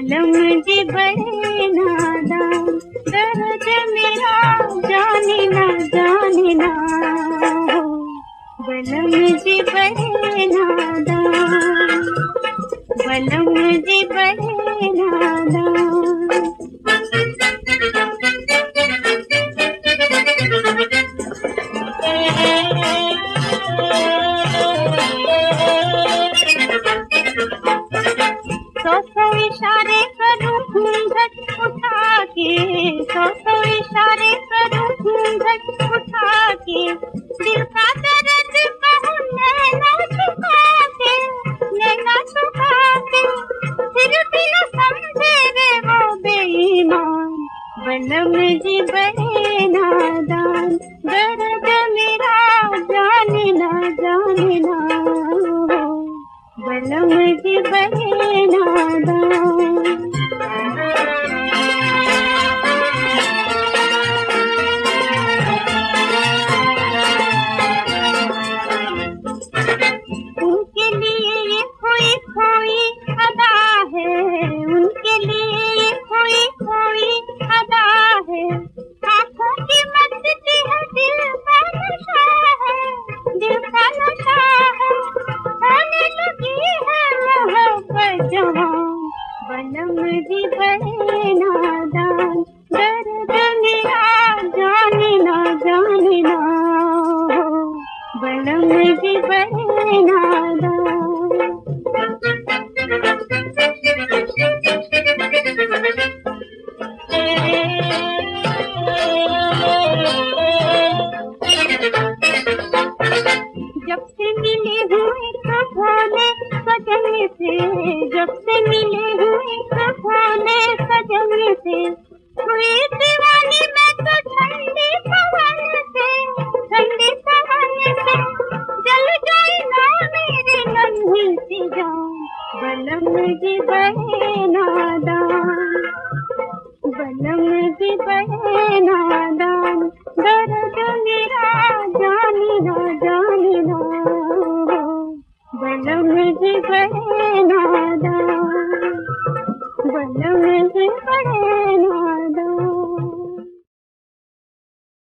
बलम जी बड़े नादान, दर्द मेरा जाने ना जाने ना हो। बलम जी बड़े नादान, बलम जी बड़े नादान। सौ इशारे करूं घूंघट उठा के, सौ इशारे करूं घूंघट उठा के, दिल का दर्द कहूं नैना छुपा के, नैना छुपा के, फिर भी न समझे रे वो बेईमान। बलम जी बड़े नादान, दर्द मेरा जाने ना जाने ना हो। बलम जी बड़े नादान। उनके लिए ये खोई खोई अदा है, उनके लिए ये खोई खोई अदा है। आँखों की मस्ती है, दिल का नशा है, दिल का नशा है। होने लगी है मोहब्बत जवान। बलम जी बड़े नादान, दर्द मेरा जाने ना जाने ना हो। बलम जी बड़े नादान। जब से मिले हुए तो भोले सजन से, जब से मिले हुए तो भोले सजन से, हुई दीवानी मैं तो ठंडी पवन से, ठंडी पवन से। जल जाए ना मेरी नन्ही सी जान। बलम जी बड़े नादान, बलम जी बड़े नादान, दर्द मेरा जाने ना जाने ना हो। बलम जी बड़े नादान, बलम जी बड़े